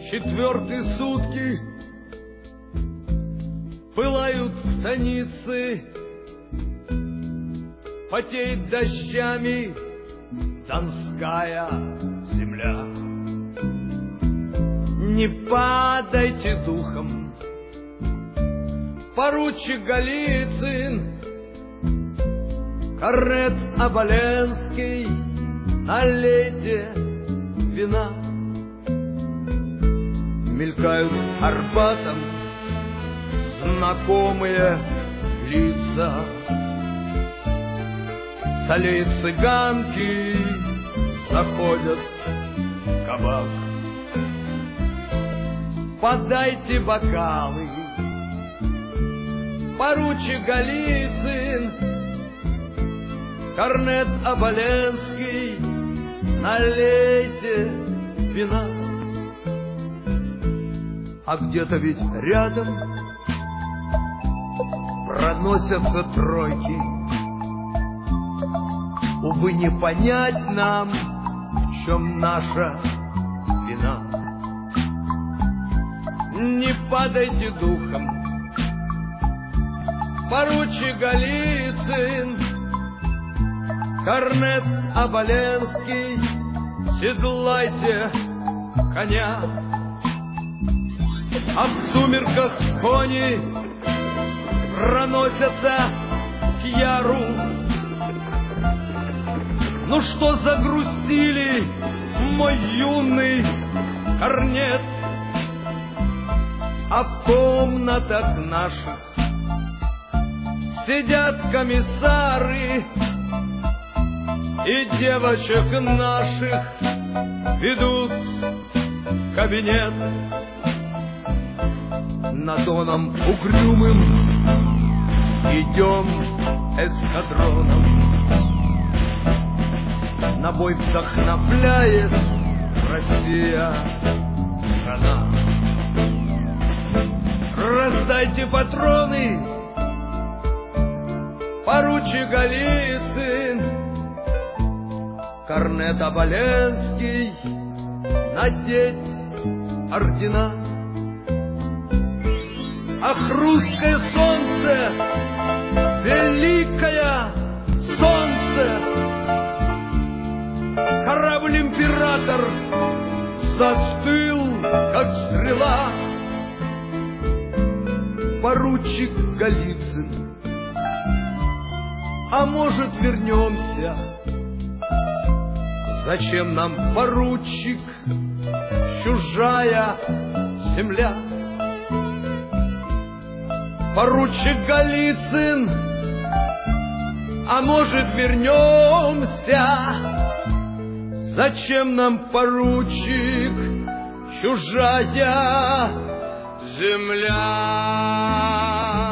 4-е сутки пылают станицы, потеет дождями донская земля. Не падайте духом, поручик Голицын, корнет Оболенский, налейте вина. Мелькают Арбатом знакомые лица, солей цыганки заходят в кабак. Подайте бокалы, поручик Голицын, корнет Оболенский, налейте вина. А где-то ведь рядом проносятся тройки. Увы, не понять нам, в чем наша вина. Не падайте духом, поручик Голицын, корнет Оболенский, седлайте коня. А в сумерках кони проносятся к яру. Ну что загрустили, мой юный корнет? А в комнатах наших сидят комиссары, и девочек наших ведут в кабинет. Над Доном угрюмым идем эскадроном. На бой вдохновляет Россия, страна. Раздайте патроны, поручик Голицын, корнет Оболенский, надеть ордена. Ах, русское солнце, великое солнце, корабль-император застыл, как стрела. Поручик Голицын, а может, вернемся? Зачем нам, поручик, чужая земля? Поручик Голицын, а может, вернемся? Зачем нам, поручик, чужая земля?